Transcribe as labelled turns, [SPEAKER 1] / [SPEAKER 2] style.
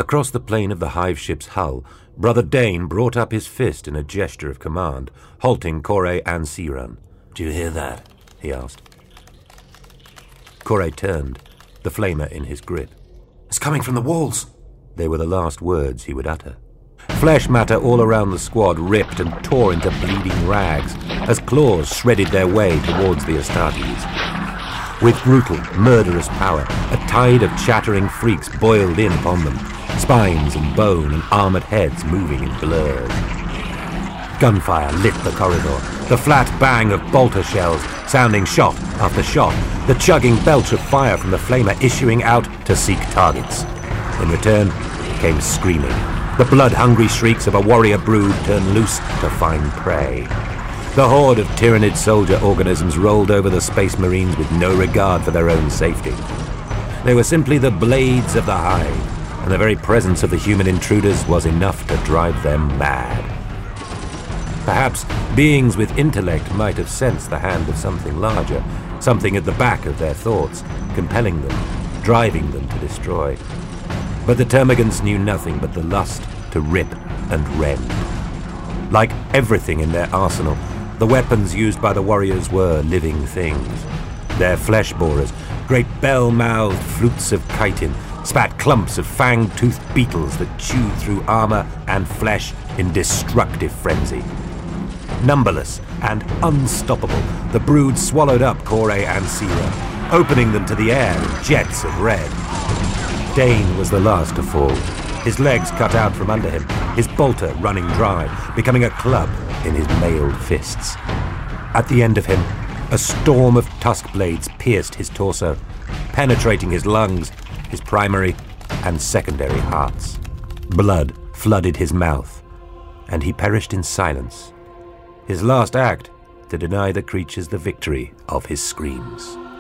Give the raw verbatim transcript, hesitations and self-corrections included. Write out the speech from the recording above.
[SPEAKER 1] Across the plane of the hive ship's hull, Brother Dane brought up his fist in a gesture of command, halting Kore and Siran.
[SPEAKER 2] "Do you hear that?"
[SPEAKER 1] he asked. Kore turned, the flamer in his grip.
[SPEAKER 2] "It's coming from the walls."
[SPEAKER 1] They were the last words he would utter. Flesh matter all around the squad ripped and tore into bleeding rags as claws shredded their way towards the Astartes. With brutal, murderous power, a tide of chattering freaks boiled in upon them, spines and bone and armoured heads moving in blurs. Gunfire lit the corridor, the flat bang of bolter shells sounding shot after shot, the chugging belch of fire from the flamer issuing out to seek targets. In return came screaming, the blood-hungry shrieks of a warrior brood turned loose to find prey. The horde of tyrannid soldier organisms rolled over the Space Marines with no regard for their own safety. They were simply the blades of the hive, and the very presence of the human intruders was enough to drive them mad. Perhaps beings with intellect might have sensed the hand of something larger, something at the back of their thoughts, compelling them, driving them to destroy. But the termagants knew nothing but the lust to rip and rend. Like everything in their arsenal, the weapons used by the warriors were living things. Their flesh borers, great bell-mouthed flutes of chitin, spat clumps of fang-toothed beetles that chewed through armor and flesh in destructive frenzy. Numberless and unstoppable, the brood swallowed up Kore and Sira, opening them to the air in jets of red. Dane was the last to fall, his legs cut out from under him, his bolter running dry, becoming a club in his mailed fists. At the end of him, a storm of tusk blades pierced his torso, penetrating his lungs, his primary and secondary hearts. Blood flooded his mouth, and he perished in silence, his last act to deny the creatures the victory of his screams.